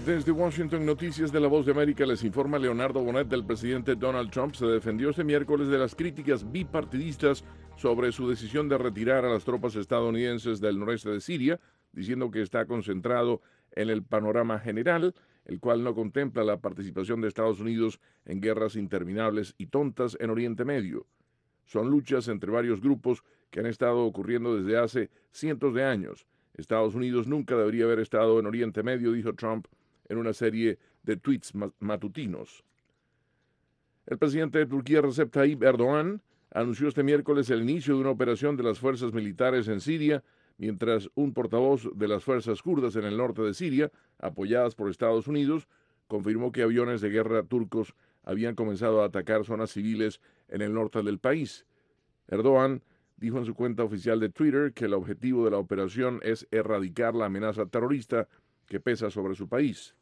Desde Washington, Noticias de la Voz de América, les informa Leonardo Bonet. Del presidente Donald Trump se defendió este miércoles de las críticas bipartidistas sobre su decisión de retirar a las tropas estadounidenses del noreste de Siria, diciendo que está concentrado en el panorama general, el cual no contempla la participación de Estados Unidos en guerras interminables y tontas en Oriente Medio. Son luchas entre varios grupos que han estado ocurriendo desde hace cientos de años. Estados Unidos nunca debería haber estado en Oriente Medio, dijo Trump en una serie de tweets matutinos. El presidente de Turquía, Recep Tayyip Erdogan, anunció este miércoles el inicio de una operación de las fuerzas militares en Siria, mientras un portavoz de las fuerzas kurdas en el norte de Siria, apoyadas por Estados Unidos, confirmó que aviones de guerra turcos habían comenzado a atacar zonas civiles en el norte del país. Erdogan dijo en su cuenta oficial de Twitter que el objetivo de la operación es erradicar la amenaza terrorista que pesa sobre su país.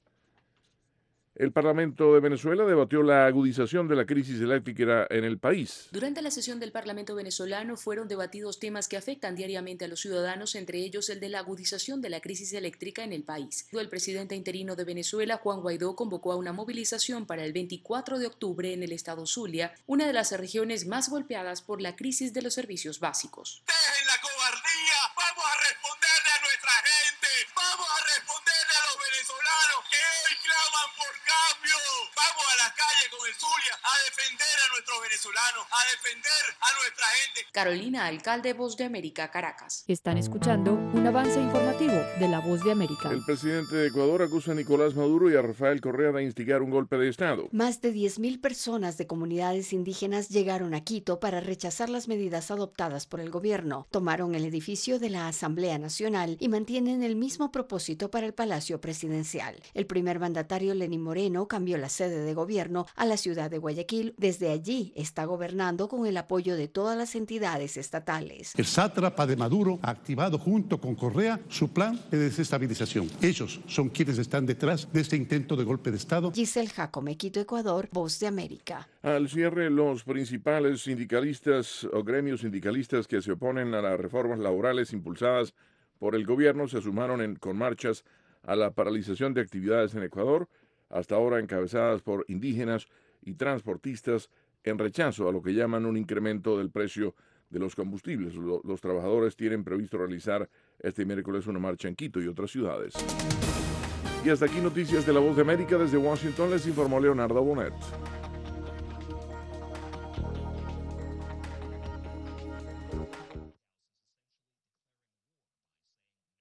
El Parlamento de Venezuela debatió la agudización de la crisis eléctrica en el país. Durante la sesión del Parlamento venezolano fueron debatidos temas que afectan diariamente a los ciudadanos, entre ellos el de la agudización de la crisis eléctrica en el país. El presidente interino de Venezuela, Juan Guaidó, convocó a una movilización para el 24 de octubre en el estado Zulia, una de las regiones más golpeadas por la crisis de los servicios básicos. ¡Dejen la cobardía! ¡Vamos a responderle a nuestra gente! ¡Vamos a responderle a los venezolanos que hoy claman por cambio! ¡Vamos a la calle con el Zulia a defender a nuestros venezolanos, a defender a nuestra gente! Carolina Alcalde, Voz de América, Caracas. Están escuchando un avance informativo de la Voz de América. El presidente de Ecuador acusa a Nicolás Maduro y a Rafael Correa de instigar un golpe de Estado. Más de 10.000 personas de comunidades indígenas llegaron a Quito para rechazar las medidas adoptadas por el gobierno. Tomaron el edificio de la Asamblea Nacional y mantienen el mismo propósito para el Palacio Presidencial. El primer mandatario, Lenín Moreno, cambió la sede de gobierno a la ciudad de Guayaquil. Desde allí está gobernando con el apoyo de todas las entidades estatales. El sátrapa de Maduro ha activado junto con Correa su plan de desestabilización. Ellos son quienes están detrás de este intento de golpe de Estado. Giselle Jacome, Quito, Ecuador, Voz de América. Al cierre, los principales sindicalistas o gremios sindicalistas que se oponen a las reformas laborales impulsadas por el gobierno se sumaron con marchas a la paralización de actividades en Ecuador, hasta ahora encabezadas por indígenas y transportistas, en rechazo a lo que llaman un incremento del precio de los combustibles. Los trabajadores tienen previsto realizar este miércoles una marcha en Quito y otras ciudades. Y hasta aquí Noticias de la Voz de América. Desde Washington les informó Leonardo Bonet.